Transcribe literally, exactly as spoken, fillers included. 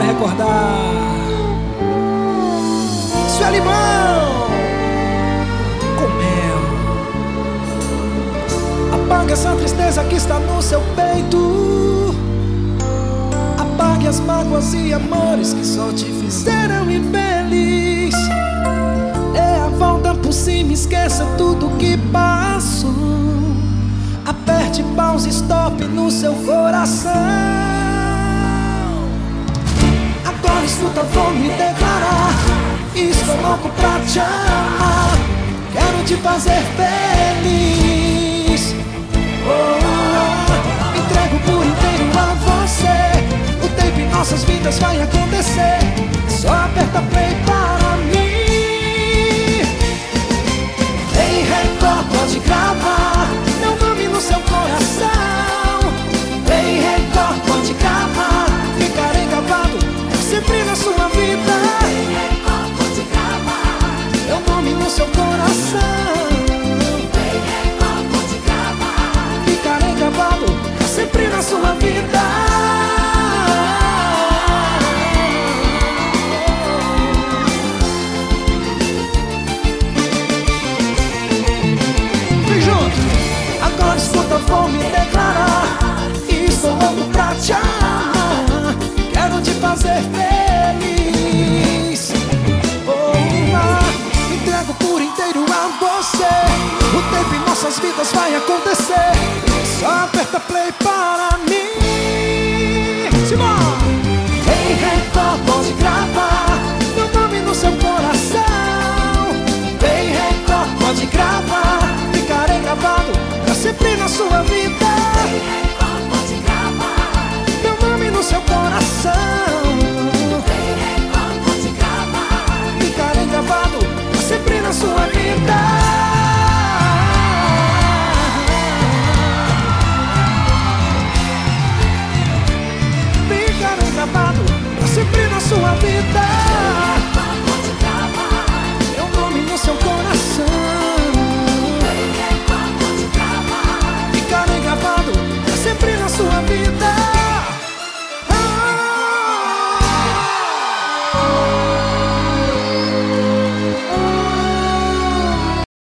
quero recordar. Isso é limão com mel. Apague essa tristeza que está no seu peito. Apague as mágoas e amores que só te fizeram infeliz. Dê a volta por cima, esqueça tudo que passou. Aperte pause, stop no seu coração. Agora escuta, vou me declarar. Estou louco pra te amar. Quero te fazer feliz. Oh, oh, entrego por inteiro a você. O tempo em nossas vidas vai acontecer. Só aperta play para mim. Ei, Record, pode gravar meu nome no seu coração. Ei, Record, pode gravar. Ficarei gravado sempre na sua vida. Ei, Record, pode gravar meu nome no seu coração. Ei, Record, pode gravar. Ficarei gravado sempre na sua vida. Agora escuta, vou me declarar. Estou louco pra te amar. Quero te fazer feliz. Oh, ah, entrego por inteiro a você. O tempo em nossas vidas vai acontecer. Só aperta play para mim. Simão! Ei, Record, pode gravar meu nome no seu coração. Ei, Record, pode gravar. Ficarei gravado pra sempre na sua vida. Ei, Record, pode gravar meu nome no seu coração. Ei, Record, pode gravar. Ficarei gravado pra sempre na sua vida. Ficarei gravado pra sempre na sua vida. Ei, Record, pode gravar meu nome no seu coração. Sempre na sua vida.